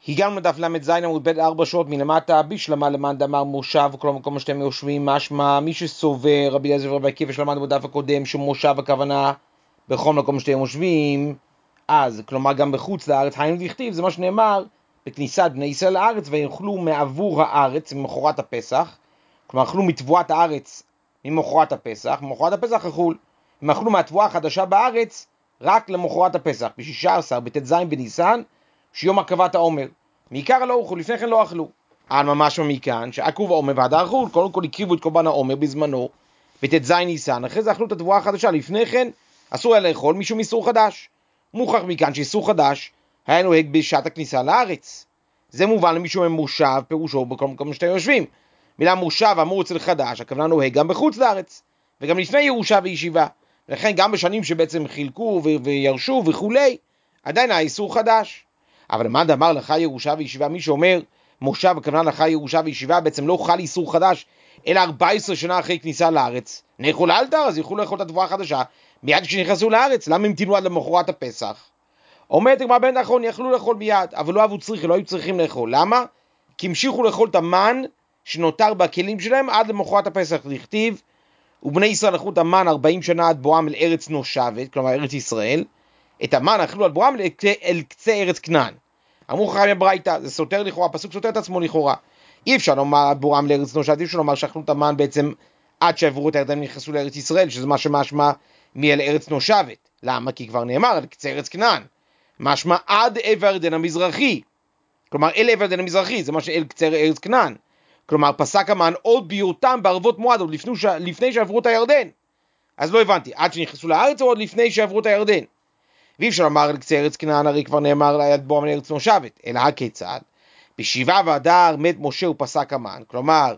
הגענו לדף ל"ז עמוד ב' 4 שורות מלמטה, בשלמה למאן דאמר מושב, כל המקום שאתם יושבים, משמע מי שסובר רבי אליעזר ורבי עקיבא שלמדנו בדף הקודם שמושב הכוונה בכל מקום שאתם יושבים, אז כלומר גם בחוץ לארץ, היינו דכתיב, זה מה שנאמר בכניסת בני ישראל לארץ, ויאכלו מעבור הארץ ממחרת הפסח, כלומר אכלו מתבואת הארץ ממחרת הפסח, ממחרת הפסח הם אכלו מהתבואה החדשה בארץ רק למחרת הפסח, ב-16 בט"ז בניסן, שיום הקרבת העומר. מעיקר לא אוכלו, לפני כן לא אכלו. ממש מכאן, שעקוב העומר והדר חול, קודם כל הקריבו את קורבן העומר בזמנו, בט"ז ניסן, אחרי זה אכלו את התבואה החדשה, לפני כן אסור היה לאכול משום איסור חדש. מוכח מכאן שאיסור חדש היה נוהג בשעת הכניסה לארץ. זה מובן למישהו ממושב, פירושו בכל מקום שאתם יושבים. מילה מושב אמור אצל חדש, הכוונה נוהג גם בחוץ לארץ, וגם לפני ירושה וישיבה. ולכן גם בשנים שבעצם חילקו וירשו וכולי, עדיין האיסור חדש. אבל מה דאמר לך ירושה וישיבה? מי שאומר מושב הכוונה לך ירושה וישיבה, בעצם לא חל איסור חדש, אלא 14 שנה אחרי כניסה לארץ. נאכול אלתר, אז יוכלו לאכול את התבואה החדשה מיד כשנכנסו לארץ. למה המתינו עד למחרת הפסח? אומרת הגמרא בן נכון, יכלו לאכול מיד, אבל לא היו צריכים לאכול. למה? כי המשיכו לאכול את המן שנותר בכלים שלהם עד למחרת הפסח. לכתיב, ובני ישראל אכלו את המן 40 שנה עד בואם אל ארץ נושבת, כלומר ארץ ישראל. את המן אכלו עד בואם אל קצה ארץ כנען. אמרו חכמים בברייתא, זה סותר לכאורה, הפסוק סותר את עצמו לכאורה. אי אפשר לומר עד בואם לארץ נושבת, אי אפשר לומר שאכלו את המן בעצם עד שעברו את הירדן ונכנסו לארץ ישראל, שזה מה שמשמע מאל ארץ נושבת. למה? כי כבר נאמר על קצה ארץ כנען. משמע עד עבר הירדן המזרחי. כלומר אל עבר הירדן המזרחי, זה מה שאל קצה ארץ כנען. כלומר פסק המן עוד בהיותם בערבות מועד, עוד לפני שעברו את הירדן. אז לא הבנתי, עד שנכנסו לארץ או עוד לפני שעברו את הירדן? ואי אפשר לומר על קצה ארץ כנען, הרי כבר נאמר עד בואם לארץ נושבת. אלא הכיצד? בשבעה באדר מת משה ופסק המן. כלומר,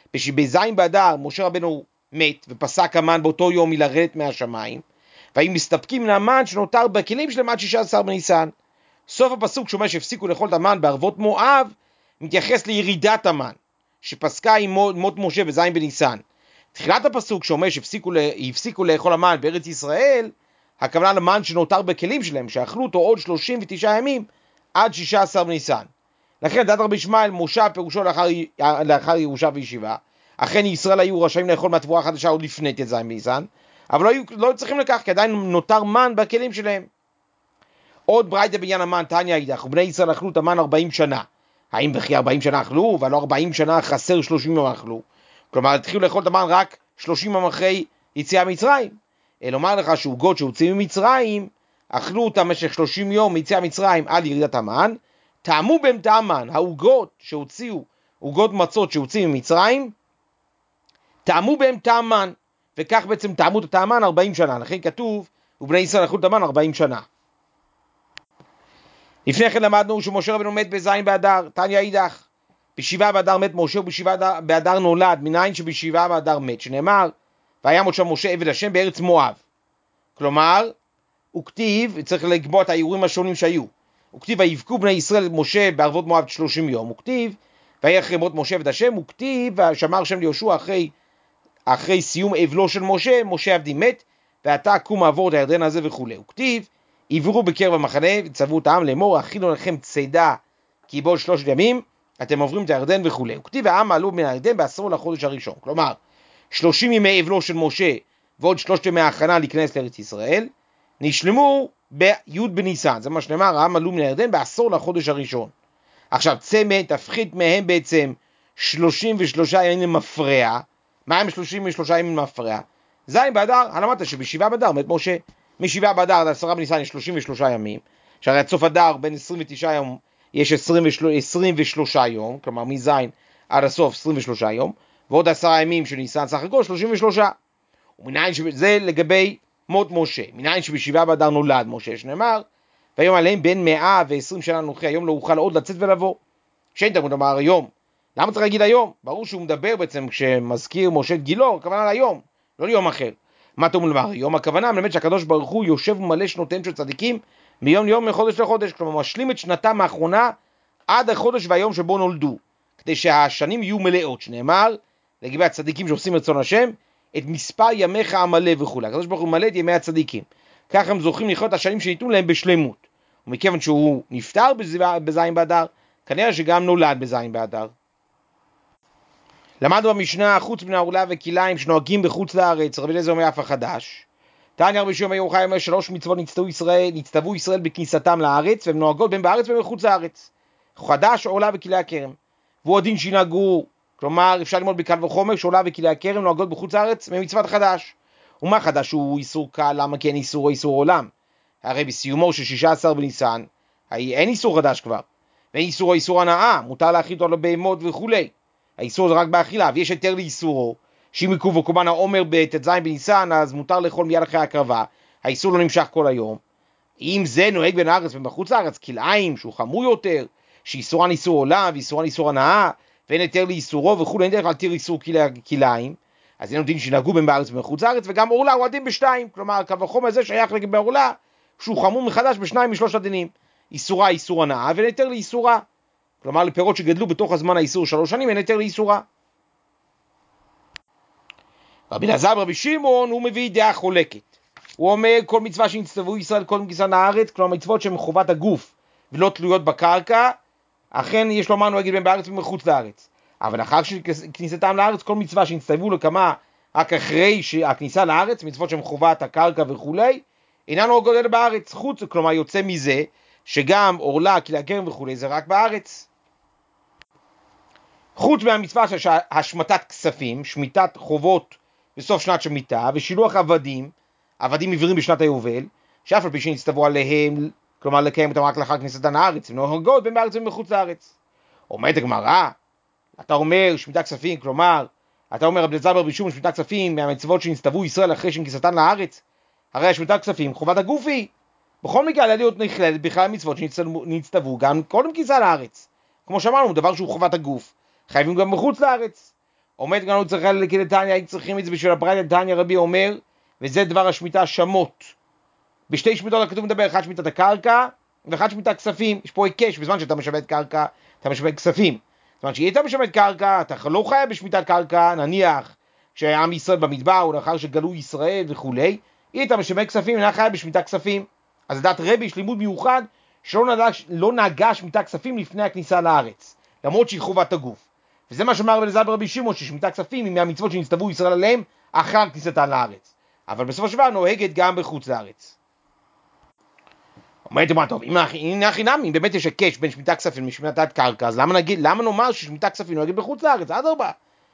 בזין באדר משה רבנו מת ופסק המן באותו יום מלרדת מהשמיים, והיו מסתפקים מהמן שנותר בכלים שלהם עד 16 בניסן. סוף הפסוק שאומר שהפסיקו לאכול את המן בערבות מואב, מתייחס לירידת המן שפסקה עם מות משה בזין בניסן. תחילת הפסוק שאומר שהפסיקו לאכול המן בארץ ישראל, הכוונה למן שנותר בכלים שלהם, שאכלו אותו עוד 39 ימים עד 16 בניסן. לכן דעת רבי ישמעאל, מושב פירושו לאחר ירושה וישיבה. אכן ישראל היו רשאים לאכול מהתבואה החדשה עוד לפני ט"ז בניסן, אבל לא צריכים לכך, כי עדיין נותר מן בכלים שלהם. עוד ברייתא בעניין המן, תניא אידך, ובני ישראל אכלו את המן 40 שנה. האם בכי 40 שנה אכלו, ולא 40 שנה חסר 30 יום אכלו? כלומר, התחילו לאכול את המן רק 30 יום אחרי יציאה מצרים. לומר לך שעוגות שהוצאים ממצרים, אכלו אותם במשך 30 יום מיציאה מצרים עד ירידת המן, טעמו בהם טעם מן. העוגות שהוציאו, עוגות מצות שהוציאו ממצרים, טעמו בהם טעם מן, וכך בעצם טעמו את הטעם מן 40 שנה. לכן כתוב, ובני ישראל אכלו את המן 40 שנה. לפני כן למדנו שמשה רבנו מת בזין באדר, תניא אידך, בשבעה באדר מת משה ובשבעה באדר נולד, מניין שבשבעה באדר מת, שנאמר, והיה שם משה עבד השם בארץ מואב. כלומר, הוא כתיב, צריך לקבוע את האירועים השונים שהיו. הוא כתיב, ויבכו בני ישראל משה בערבות מואב 30 יום. הוא כתיב, והיה אחרי מות משה עבד השם. הוא כתיב, ושמר השם ליהושע אחרי סיום אבלו של משה, משה עבדי מת, ועתה קום עבור את הירדן הזה וכו'. הוא כתיב, עברו בקרב המחנה, וצוו את העם לאמור, הכינו לכם צידה, כי בעוד 3 ימים אתם עוברים את הירדן וכו'. הוא כתיב, העם עלו מן הירדן ב10 לחודש הראשון. כלומר, 30 ימי אבלו של משה, ועוד 3 ימי ההכנה להיכנס לארץ ישראל, נשלמו בי' בניסן. זה מה שנאמר, העם עלו מן הירדן ב10 לחודש הראשון. עכשיו, צמא, תפחית מהם בעצם 33 ימים למפרע. מה הם 33 ימים למפרע? זין באדר, למדת שבשבעה באדר מת משה. משבעה באדר עד 10 בניסן יש 33 ימים. שהרי עד סוף אדר בין 29 יום יש 23 יום, כלומר מזין עד הסוף 23 יום, ועוד 10 ימים של ניסן סך הכל 33. ומניין שזה לגבי מות משה. מניין שבשבעה באדר נולד משה, שנאמר, והיום עליהם בין 120 שנה נוכחי, היום לא אוכל עוד לצאת ולבוא. שאין תלמוד אמר היום. למה צריך להגיד היום? ברור שהוא מדבר בעצם כשמזכיר משה את גילו, הכוונה להיום, לא ליום אחר. מה תאמר לומר היום? הכוונה מלמד שהקדוש ברוך הוא יושב ומלא שנותיהם של צדיקים מיום ליום מחודש לחודש, כלומר משלים את שנתם האחרונה עד החודש והיום שבו נולדו, כדי שהשנים יהיו מלאות, שנאמר לגבי הצדיקים שעושים רצון השם, את מספר ימיך המלא וכו'. הקדוש ברוך הוא מלא את ימי הצדיקים, כך הם זוכים לחיות את השנים שניתנו להם בשלמות. ומכיוון שהוא נפטר בזין באדר, כנראה שגם נולד בזין באדר. למדנו במשנה, חוץ מן העורלה וכליים שנוהגים בחוץ לארץ, רבי אליעזר אומר אף החדש. תניא רבי שמעון בר יוחאי אומר 3 מצוות נצטוו ישראל בכניסתם לארץ, והן נוהגות בין בארץ ובין בחוץ לארץ. חדש, עורלה וכלי הכרם. והוא הדין שינהגו, כלומר אפשר ללמוד בקל וחומר שעורלה וכלי הכרם נוהגות בחוץ לארץ ממצוות חדש. ומה חדש הוא איסור קל? למה כי אין איסור עולם? הרי בסיומו של 16 בניסן, אין איסור חדש כבר. ואין איסור הנאה, מותר להאכיל אותו לבהמות וכולי. האיסור זה רק באכילה, ויש היתר לאיסורו, שאם יקוב וקורבן העומר בט"ז בניסן, אז מותר לאכול מיד אחרי ההקרבה, האיסור לא נמשך כל היום. אם זה נוהג בין הארץ ובחוץ לארץ, כלאיים, שהוא חמור יותר, שאיסורן איסור עולם, ואיסורן איסור הנאה, ואין היתר לאיסורו וכולי, אין דרך להתיר איסור כלאיים, אז אין דין שנהגו בין בארץ ובחוץ לארץ, וגם עורלה הוא הדין בשתיים, כלומר, קו החומר הזה שייך לגבי עורלה, שהוא חמור מחדש בשניים משלוש הדינים, איסורה איסור הנאה, ואין היתר לאיסורה. כלומר, לפירות שגדלו בתוך הזמן האיסור 3 שנים, אין היתר לאיסורה. רבי אלעזר ורבי שמעון, הוא מביא דעה חולקת. הוא אומר, כל מצווה שנצטוו ישראל קודם כניסה לארץ, כלומר מצוות שהן חובת הגוף ולא תלויות בקרקע, אכן יש לומר נוהגים בין בארץ ומחוץ לארץ. אבל אחר כניסתם לארץ, כל מצווה שנצטוו לקמה רק אחרי הכניסה לארץ, מצוות שהן חובת הקרקע וכולי, אינה נוהגות אלא בארץ. חוץ, כלומר יוצא מזה, שגם עורלה, כלי הכרם וכולי, זה רק בארץ. חוץ מהמצווה של השמטת כספים, שמיטת חובות בסוף שנת שמיטה, ושילוח עבדים עברים בשנת היובל, שאף על פי שנצטוו עליהם, כלומר לקיים אותם רק לאחר כניסתן לארץ, נוהגות בין בארץ ומחוץ לארץ. אומרת הגמרא, אתה אומר שמיטת כספים, כלומר, אתה אומר רבי אלעזר ורבי שמעון שמיטת כספים מהמצוות שנצטוו ישראל אחרי שכניסתן לארץ, הרי השמיטת כספים חובת הגוף היא. בכל מקרה עליה להיות נכללת בכלל המצוות שנצטוו גם קודם כניסה לארץ. כמו שאמרנו, דבר שהוא חובת הגוף, חייבים גם בחוץ לארץ. אומרת גם צריכה לכדתניא, היינו צריכים את זה בשביל הברייתא. תניא רבי אומר, וזה דבר השמיטה שמות. בשתי שמיטות הכתוב מדבר, אחד שמיטת הקרקע ואחד שמיטת כספים. יש פה היקש, בזמן שאתה משמט קרקע, אתה משמט כספים. בזמן שהיית משמט קרקע, אתה לא חייב בשמיטת קרקע, נניח שעם ישראל במדבר, או לאחר שגלו ישראל וכולי, היית משמט כספים, אינה חייב בשמיטת כספים. אז לדעת רבי יש לימוד מיוחד, שלא נהגה שמיטת כספים לפני הכניסה לארץ, למרות שהיא חובת הגוף. וזה מה שאמר רבי אלעזר ורבי שמעון, ששמיטת כספים היא מהמצוות שנצטוו ישראל עליהם אחר כניסתן לארץ. אבל בסופו של דבר נוהגת גם בחוץ לארץ. אומרת מה טוב, אם באמת יש הקש בין שמיטת כספים לשמיטת קרקע, אז למה נאמר ששמיטת כספים נוהגת בחוץ לארץ? אדרבה,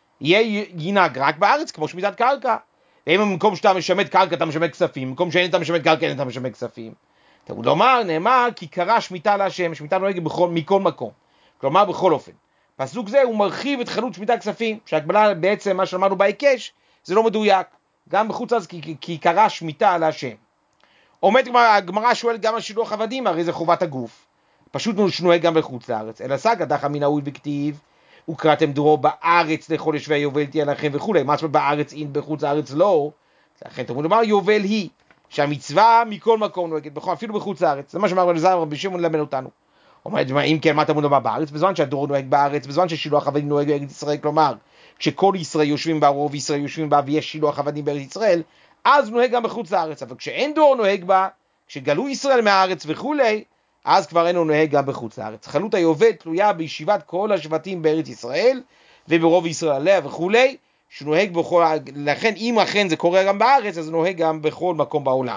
ינהג רק בארץ כמו שמיטת קרקע. ואם במקום שאתה משמט קרקע אתה משמט כספים, במקום שאין אתה משמט קרקע אין אתה משמט כספים. תראו לומר, נאמר כי קרא שמיטה להשם, שמיטה נוהגת מכל מקום. כלומר בכל אופן. פסוק זה הוא מרחיב את חלות שמיטת כספים, שהקבלה בעצם מה שאמרנו בהיקש, זה לא מדויק. גם בחוץ לארץ כי קרא שמיטה להשם. אומרת הגמרא שואלת גם על שילוח עבדים, הרי זה חובת הגוף. פשוט נוהג גם בחוץ לארץ. אלא סגא דחא מן ההוא וכתיב, וקראתם דורו בארץ לכל יושבי היובל תהיה לכם וכולי. מה זאת בארץ אין בחוץ לארץ לא? לכן תאמרו לומר יובל היא, שהמצווה מכל מקום נוהגת, אפילו בחוץ לארץ. זה מה שאמר רבי אלעזר ורבי שמעון ללמד אותנו. אומרת, אם כן, מה תאמרו לומר בארץ? בזמן שהדור נוהג בארץ, בזמן ששילוח עבדים נוהג בארץ ישראל, כלומר, כשכל ישראל יושבים בה, רוב ישראל יושבים בה, ויש שילוח עבדים בארץ ישראל, אז נוהג גם בחוץ לארץ. אבל כשאין דור נוהג בה, כשגלו ישראל מהארץ וכולי, אז כבר אינו נוהג גם בחוץ לארץ. חלות היובל תלויה בישיבת כל השבטים בארץ ישראל, וברוב ישראל עליה וכולי, שנוהג בכל, לכן אם אכן זה קורה גם בארץ, אז נוהג גם בכל מקום בעולם.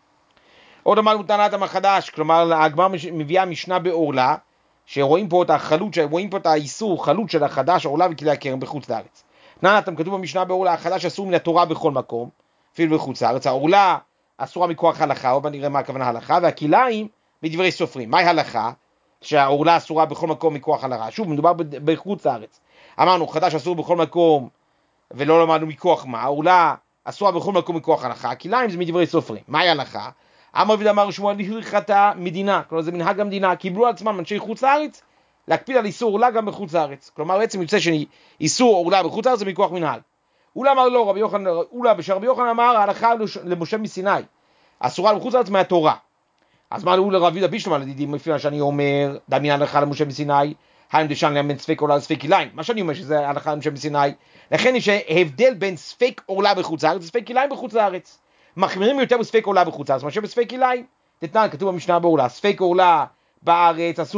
עוד אמרנו טענת המחדש, כלומר הגמרא מביאה משנה בעורלה, שרואים פה את החלות, שרואים פה את האיסור, חלות של החדש, עורלה וכלי הכרם בחוץ לארץ. נענתם כתוב במשנה בעורלה, החדש אסור מן התורה בכל מקום, אפילו בחוץ לארץ. העורלה אסורה מכוח הלכה, או נראה מה הכוונה הלכה, והכליים מדברי סופרים. מהי הלכה? שהעורלה אסורה בכל מקום מכוח הלכה. שוב, מדובר בחוץ לארץ. אמרנו, חדש אסור בכל מקום, ולא למדנו מכוח מה. העורלה אסורה בכל מקום מכוח הלכה, הכליים זה מדברי סופרים. מהי הלכה? אמר רבי אמר שמואל הלכתה מדינה, כלומר זה מנהג המדינה, קיבלו על עצמם אנשי חוץ לארץ, להקפיד על איסור עורלה גם בחוץ לארץ. כלומר בעצם יוצא שאיסור עורלה בחוץ לארץ זה מכוח מנהג. אולה אמר לא, רבי יוחנן, אולה בשרבי יוחנן אמר ההלכה למשה מסיני, אסורה בחוץ לארץ מהתורה. אז מה לאולה רבי דבי שלמה לדידים, לפי מה שאני אומר, דמין ההלכה למשה מסיני, האם דשן לאמן ספק עורלה לספק כליים, מה שאני אומר שזה ההלכה למשה מסיני, לכן יש הבדל בין ספק עורלה בחוץ לארץ וספק כליים בחוץ לארץ. מחמירים יותר בספק עורלה בחוץ לארץ מאשר בספק כליים. תתנן, כתוב במשנה בעורלה, ספק עורלה בארץ אסור.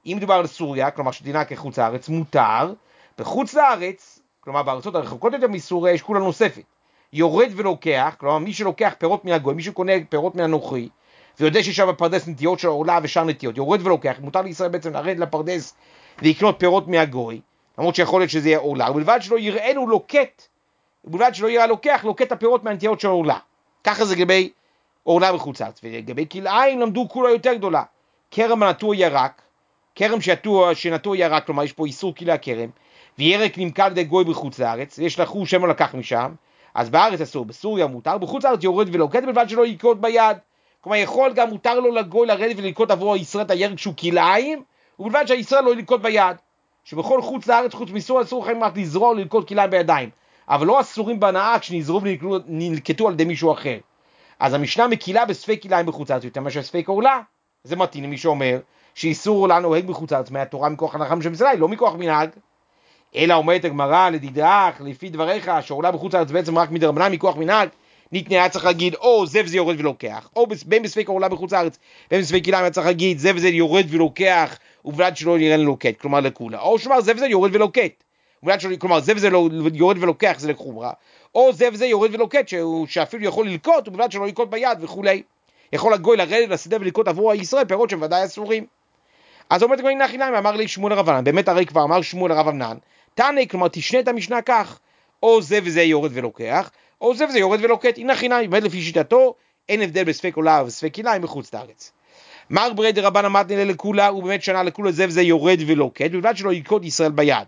אם מדובר על סוריה, כלומר שדינה כחוץ לארץ, מותר, בחוץ לארץ, כלומר בארצות הרחוקות יותר מסוריה, יש כולה נוספת. יורד ולוקח, כלומר מי שלוקח פירות מן הגוי, מי שקונה פירות מן הנוכרי, ויודע שיש שם בפרדס נטיות של עורלה ושאר נטיות, יורד ולוקח, מותר לישראל בעצם לרד לפרדס ולקנות פירות מהגוי, למרות שיכול להיות שזה יהיה עורלה, ובלבד שלא יראינו לוקט, ובלבד שלא יראה לוקח, לוקט הפירות מהנטיות של עורלה. ככה זה לגבי עורלה בחוץ לארץ. ולגבי כלאיים למדו כולה יותר גדולה. כרם הנטוע ירק, כרם שנטוע ירק, כלומר יש פה איסור כלאי הכרם, וירק נמכר על ידי גוי בחוץ לארץ, יש לחוש שם לקח משם, אז בארץ אסור, בסוריה מותר, בחוץ לארץ יורד ולוקט בלבד שלא ילקוט ביד. כלומר יכול גם מותר לו לגוי לרדת וללקוט עבור הישראל את הירק שהוא כלאיים, ובלבד שהישראל לא ילקוט ביד. שבכל חוץ לארץ, חוץ מסוריה, אסור לכם רק לזרוע או ללקוט כלאיים בידיים, אבל לא אסורים בהנאה כשנזרו ונלקטו על ידי מישהו אחר. אז המשנה מקילה בספק כלאיים בחוץ לארץ, יותר מאשר ספק עורלה. זה מתאים למי שאומר שאיסור עורלה נוהג בחוץ לארץ מהתורה מכוח הלכה משם ישראל, לא מכוח מנהג. אלא אומרת הגמרא לדידך, לפי דבריך, שעורלה בחוץ לארץ בעצם רק מדרבנן מכוח מנהג, ניתנה היה צריך להגיד או זה וזה יורד ולוקח, או בין בספק עורלה בחוץ לארץ, בין בספק כלאיים היה צריך להגיד זה וזה יורד ולוקח, ובלבד שלא יראה לוקט, כלומר לכולה, או שאומר זה וזה יורד ולוקט, כלומר זה וזה לא יורד ולוקח, זה לחומרה, או זה וזה יורד ולוקט, שאפילו יכול ללקוט, ובלבד שלא ילקוט ביד וכולי. יכול הגוי לרדת לשדה וללקוט עבור הישראל פירות שהם ודאי אסורים. אז אומרת הגמרא הנה חינמי, אמר לי שמואל רב ענן, באמת הרי כבר אמר שמואל רב ענן, תענה, כלומר תשנה את המשנה כך, או זה וזה יורד ולוקח, או זה וזה יורד ולוקט, הנה חינמי, באמת לפי שיטתו, אין הבדל בספק עורלה וספק כלאיים בחוץ לארץ. מר ברי דרבן אמתני לכולה, הוא באמת שנה לכולה זה וזה יורד ולוקט, בלבד שלא ילקוט ישראל ביד.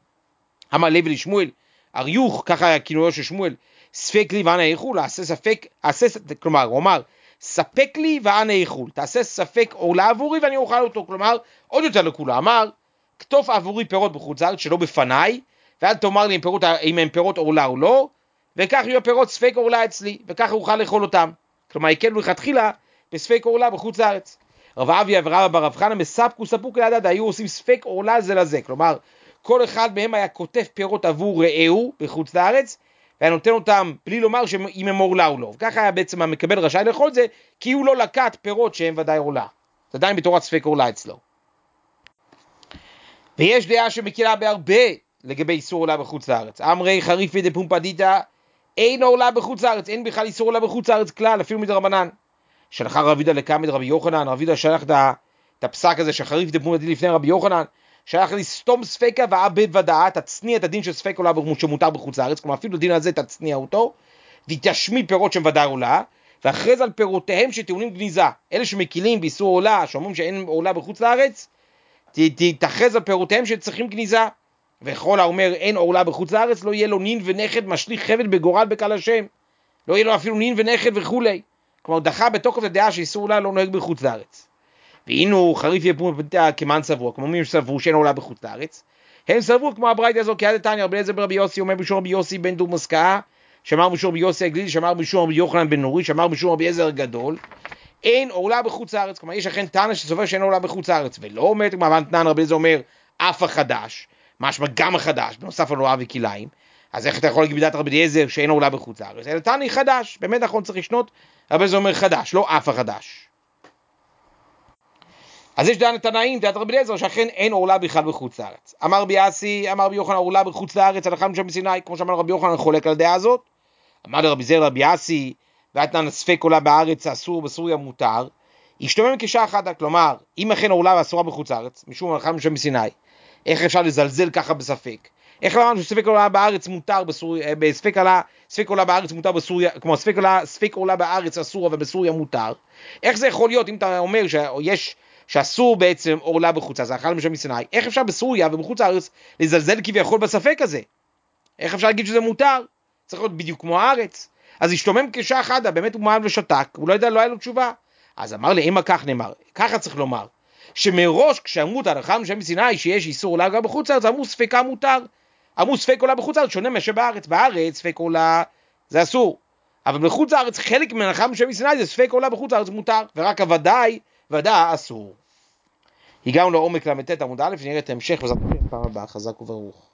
אמר לוי לשמואל, אריוך, ככה כינויו של שמואל, ספק לי ואנה איכול, כלומר, הוא אמר, ספק לי ואנה איכול, תעשה ספק עורלה עבורי ואני אוכל אותו, כלומר, עוד יותר לכולה, אמר, כתוב עבורי פירות בחוץ לארץ שלא בפניי, ואל תאמר לי אם הם פירות עורלה או לא, וכך יהיו פירות ספק עורלה אצלי, וכך אוכל לאכול אותם. כלומר, יקלו לכתחילה בספק עורלה בחוץ לארץ. רב אביה ורבא בר רב חנא מספקו ספוק לידד, היו עושים ספק עורלה זה לזה, כלומר, כל אחד מהם היה כותב פירות עבור רעהו בחוץ לארץ, והיה נותן אותם בלי לומר אם הם עורלה או לא. וככה היה בעצם המקבל רשאי לאכול זה, כי הוא לא לקט פירות שהם ודאי עורלה. זה עדיין בתורת ספק עורלה אצלו. ויש דעה שמקילה בהרבה לגבי איסור עורלה בחוץ לארץ. אמרי חריפי דפומפדיתא, אין עורלה בחוץ לארץ, אין בכלל איסור עורלה בחוץ לארץ כלל, אפילו מדרבנן. שלחה רב יהודה לקמא דרבי יוחנן, רב יהודה שלח את הפסק הזה שחריפי דפומפדיתא לפני רבי יוחנן, שלח לסתום ספקה ועבד ודעה, תצניע את הדין של ספק עורלה שמותר בחוץ לארץ, כלומר אפילו הדין הזה תצניע אותו, ותשמיד פירות שהם ודאי עורלה, ואחרי על פירותיהם שטעונים גניזה. אלה שמקילים באיסור עורלה, שאומרים שאין עורלה בחוץ לארץ, תתאחז על פירותיהם שצריכים גניזה. וכל האומר אין עורלה בחוץ לארץ, לא יהיה לו נין ונכד משליך חבל בגורל בקהל השם. לא יהיה לו אפילו נין ונכד וכולי. כלומר דחה בתוקף הדעה שאיסור עורלה לא נוהג בחוץ לארץ. והינו חריף יפומפדיתא כמן סברו, כמו מי שסברו שאין עורלה בחוץ לארץ. הם סברו כמו הברייתא הזו, כי עד תניא רבי אליעזר ברבי יוסי אומר בשום רבי יוסי בן דורמסקה, שאמר בשום רבי יוסי הגלילי, שאמר בשום רבי יוחנן בן נורי, שאמר בשום רבי אליעזר הגדול, אין עורלה בחוץ לארץ. כלומר יש אכן תנא שסובר שאין עורלה בחוץ לארץ, ולא אומרת כמו תנא רבי אליעזר אומר אף החדש, משמע גם החדש, בנוסף על עורלה וכלאיים. אז איך אתה יכול להגיד בדעת רבי אליעזר שאין עורלה בחוץ לארץ? אלא תנא חדש, באמת נכון צריך לשנות, רבי אליעזר אומר חדש, לא אף החדש. אז יש דעת תנאים, דעת רבי אליעזר, שאכן אין עורלה בכלל בחוץ לארץ. אמר רבי אסי, אמר רבי יוחנן, עורלה בחוץ לארץ, הלכה משם מסיני, כמו שאמר רבי יוחנן, חולק על דעה הזאת. אמר לרבי זר, רבי אסי, ואתנן ספק עורלה בארץ אסור, בסוריה מותר. ישתומם כשעה אחת, כלומר, אם אכן עורלה ואסורה בחוץ לארץ, משום הלכה משם מסיני, איך אפשר לזלזל ככה בספק? איך אמרנו שספק עורלה בארץ מותר בסוריה, ספק עורלה בארץ מותר בסוריה, כמו ספק עורלה בארץ אסורה ובסוריה מותר? איך זה יכול להיות אם אתה אומר שאסור בעצם עורלה בחוץ לארץ, הלכה משם מסיני, איך אפשר בסוריה ובחוץ לארץ לזלזל כביכול בספק הזה? איך אפשר להגיד שזה מותר? צריך להיות בדיוק כמו הארץ. אז השתומם כשעה אחת, באמת הוא מעל ושתק, הוא לא יודע, לא היה לו תשובה. אז אמר לי, אמא כך נאמר, ככה צריך לומר, שמראש כשאמרו את ההלכה משם מסיני שיש איסור עורלה גם בחוץ לארץ, אמרו ספקה מותר. אמרו ספק עורלה בחוץ לארץ שונה מאשר בארץ. בארץ ספק עורלה זה אסור, אבל בחוץ לארץ חלק מההלכה משם מסיני זה ספק עורלה בחוץ לארץ מותר, ורק הוודאי אסור. הגענו לעומק ל"ט עמוד א', נראה את ההמשך, וזאת פעם הבאה, חזק וברוך.